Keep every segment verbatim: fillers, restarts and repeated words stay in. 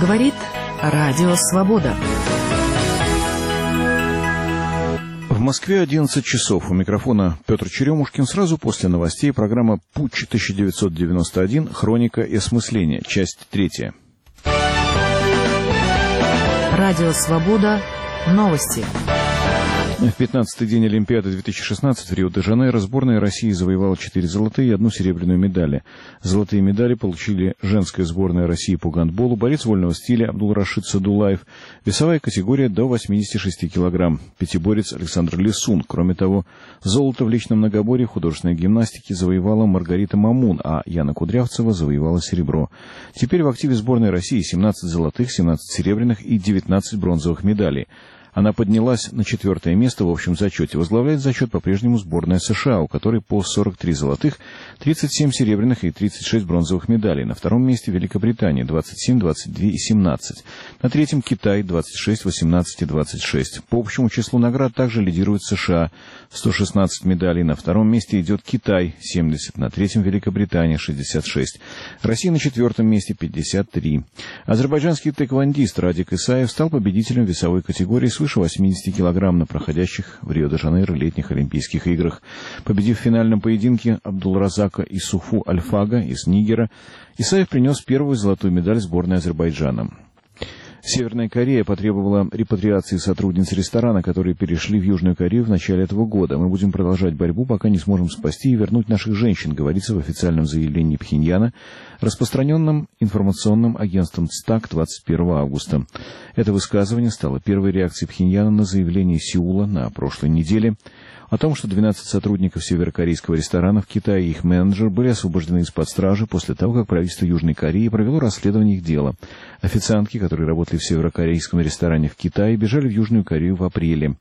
Говорит Радио Свобода. В Москве одиннадцать часов. У микрофона Петр Черемушкин. Сразу после новостей программа «Путч тысяча девятьсот девяносто один. Хроника и осмысление». Часть третья. Радио Свобода. Новости. В пятнадцатый день Олимпиады две тысячи шестнадцать в Рио-де-Жанейро сборная России завоевала четыре золотые и одну серебряную медали. Золотые медали получили женская сборная России по гандболу, борец вольного стиля Абдулрашид Садулаев, весовая категория до восьмидесяти шести килограмм, пятиборец Александр Лисун. Кроме того, золото в личном многоборье художественной гимнастики завоевала Маргарита Мамун, а Яна Кудрявцева завоевала серебро. Теперь в активе сборной России семнадцать золотых, семнадцать серебряных и девятнадцать бронзовых медалей. Она поднялась на четвертое место в общем зачете. Возглавляет зачет по-прежнему сборная США, у которой по сорок три золотых, тридцать семь серебряных и тридцать шесть бронзовых медалей. На втором месте Великобритания, двадцать семь, двадцать два и семнадцать. На третьем Китай, двадцать шесть, восемнадцать и двадцать шесть. По общему числу наград также лидирует США, сто шестнадцать медалей. На втором месте идет Китай, семьдесят. На третьем Великобритания, шестьдесят шесть. Россия на четвертом месте, пятьдесят три. Азербайджанский тэквондист Радик Исаев стал победителем весовой категории с свыше восьмидесяти килограмм на проходящих в Рио-де-Жанейро летних Олимпийских играх. Победив в финальном поединке Абдулразака Исуфу Альфага из Нигера, Исаев принес первую золотую медаль сборной Азербайджана. Северная Корея потребовала репатриации сотрудниц ресторана, которые перешли в Южную Корею в начале этого года. Мы будем продолжать борьбу, пока не сможем спасти и вернуть наших женщин, говорится в официальном заявлении Пхеньяна, распространенном информационным агентством ЦТАК двадцать первого августа. Это высказывание стало первой реакцией Пхеньяна на заявление Сеула на прошлой неделе о том, что двенадцать сотрудников северокорейского ресторана в Китае и их менеджер были освобождены из-под стражи после того, как правительство Южной Кореи провело расследование их дела. Официантки, которые работали в северокорейском ресторане в Китае, бежали в Южную Корею в апреле.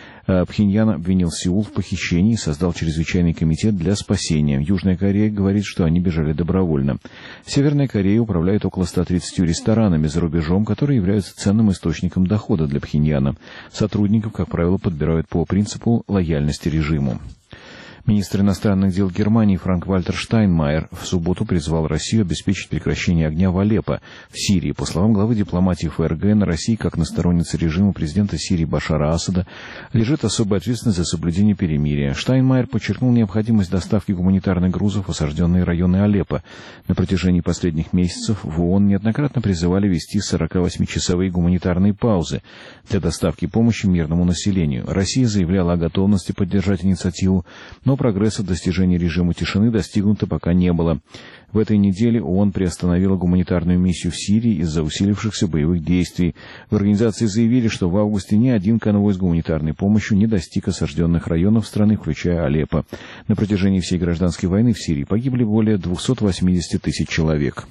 Пхеньян обвинил Сеул в похищении и создал чрезвычайный комитет для спасения. Южная Корея говорит, что они бежали добровольно. Северная Корея управляет около ста тридцатью ресторанами за рубежом, которые являются ценным источником дохода для Пхеньяна. Сотрудников, как правило, подбирают по принципу лояльности режиму. Министр иностранных дел Германии Франк-Вальтер Штайнмайер в субботу призвал Россию обеспечить прекращение огня в Алеппо, в Сирии. По словам главы дипломатии ФРГ, на России, как на стороннице режима президента Сирии Башара Асада, лежит особая ответственность за соблюдение перемирия. Штайнмайер подчеркнул необходимость доставки гуманитарных грузов в осажденные районы Алеппо. На протяжении последних месяцев в ООН неоднократно призывали ввести сорокавосьмичасовые гуманитарные паузы для доставки помощи мирному населению. Россия заявляла о готовности поддержать инициативу, но прогресса в достижении режима тишины достигнуто пока не было. В этой неделе ООН приостановила гуманитарную миссию в Сирии из-за усилившихся боевых действий. В организации заявили, что в августе ни один конвой с гуманитарной помощью не достиг осажденных районов страны, включая Алеппо. На протяжении всей гражданской войны в Сирии погибли более двухсот восьмидесяти тысяч человек.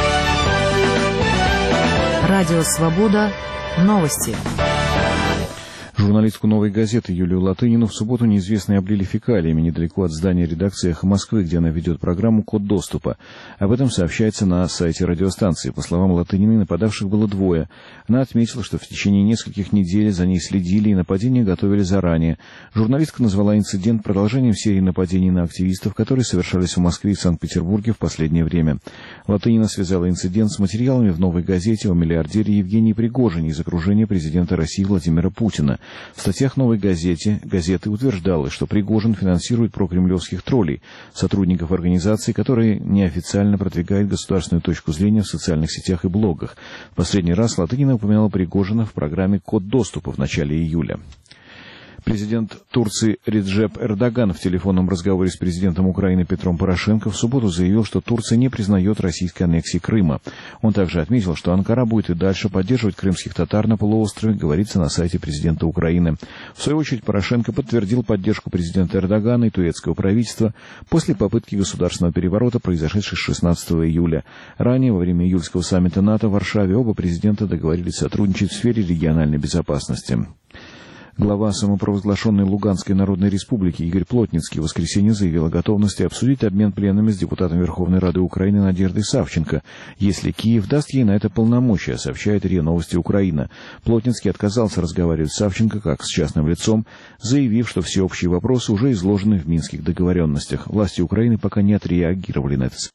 Радио Свобода. Новости. Журналистку «Новой газеты» Юлию Латынину в субботу неизвестные облили фекалиями недалеко от здания редакции «Эхо Москвы», где она ведет программу «Код доступа». Об этом сообщается на сайте радиостанции. По словам Латыниной, нападавших было двое. Она отметила, что в течение нескольких недель за ней следили и нападения готовили заранее. Журналистка назвала инцидент продолжением серии нападений на активистов, которые совершались в Москве и Санкт-Петербурге в последнее время. Латынина связала инцидент с материалами в «Новой газете» о миллиардере Евгении Пригожине из окружения президента России Владимира Путина. В статьях «Новой газете» газеты утверждалось, что Пригожин финансирует прокремлевских троллей, сотрудников организации, которые неофициально продвигают государственную точку зрения в социальных сетях и блогах. В последний раз Латынина упоминала Пригожина в программе «Код доступа» в начале июля. Президент Турции Реджеп Эрдоган в телефонном разговоре с президентом Украины Петром Порошенко в субботу заявил, что Турция не признает российской аннексии Крыма. Он также отметил, что Анкара будет и дальше поддерживать крымских татар на полуострове, говорится на сайте президента Украины. В свою очередь Порошенко подтвердил поддержку президента Эрдогана и турецкого правительства после попытки государственного переворота, произошедшей шестнадцатого июля. Ранее, во время июльского саммита НАТО в Варшаве, оба президента договорились сотрудничать в сфере региональной безопасности. Глава самопровозглашенной Луганской Народной Республики Игорь Плотницкий в воскресенье заявил о готовности обсудить обмен пленными с депутатом Верховной Рады Украины Надеждой Савченко, если Киев даст ей на это полномочия, сообщает РИА Новости Украина. Плотницкий отказался разговаривать с Савченко как с частным лицом, заявив, что все общие вопросы уже изложены в минских договоренностях. Власти Украины пока не отреагировали на это